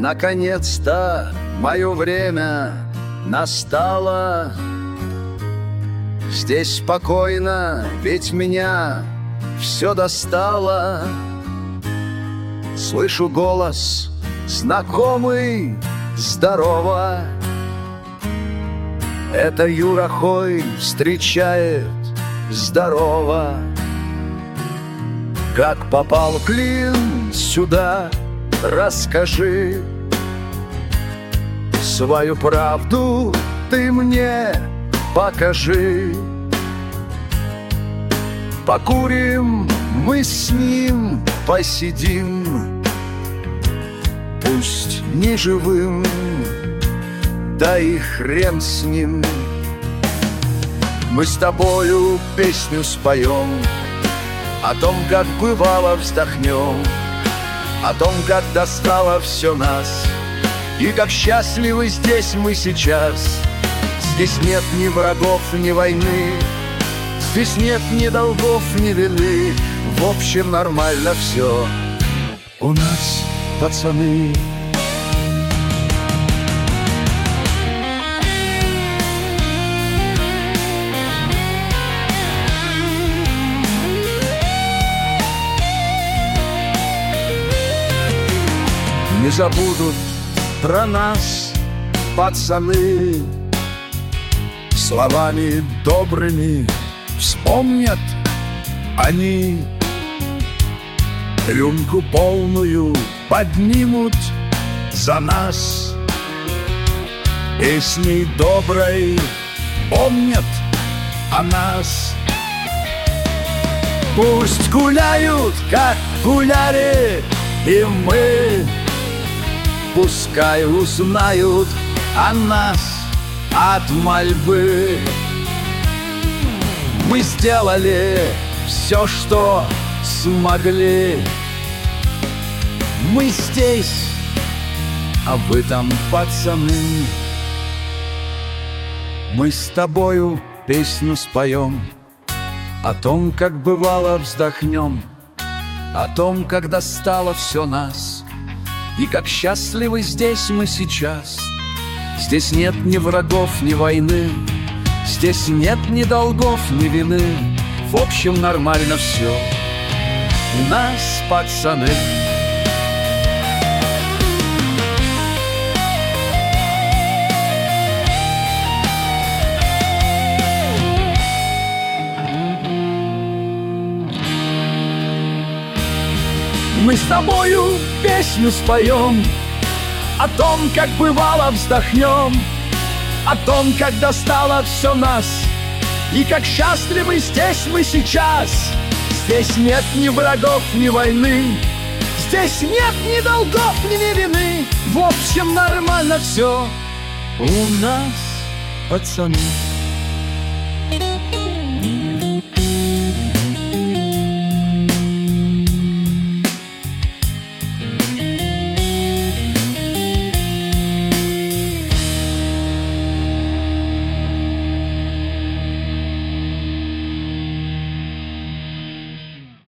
наконец-то мое время настало. Здесь спокойно, ведь меня все достало. Слышу голос знакомый, здорово. Это Юра Хой встречает, здорово. Как попал клин сюда, расскажи. Свою правду ты мне покажи. Покурим, мы с ним посидим. Пусть не живым, да и хрен с ним. Мы с тобою песню споем, о том, как бывало, вздохнем, о том, как достало все нас, и как счастливы здесь мы сейчас. Здесь нет ни врагов, ни войны, здесь нет ни долгов, ни вины. В общем, нормально все у нас, пацаны. Не забудут про нас, пацаны, словами добрыми вспомнят они. Рюмку полную поднимут за нас, песней доброй помнят о нас. Пусть гуляют, как гуляли и мы, пускай узнают о нас от мольбы. Мы сделали все, что смогли. Мы здесь, а вы там, пацаны. Мы с тобою песню споем, о том, как бывало, вздохнем, о том, как достало все нас, и как счастливы здесь мы сейчас. Здесь нет ни врагов, ни войны, здесь нет ни долгов, ни вины. В общем, нормально все у нас, пацаны. Мы с тобою песню споем, о том, как бывало, вздохнем, о том, как достало все нас, и как счастливы здесь мы сейчас. Здесь нет ни врагов, ни войны, здесь нет ни долгов, ни вины. В общем, нормально все у нас, пацаны.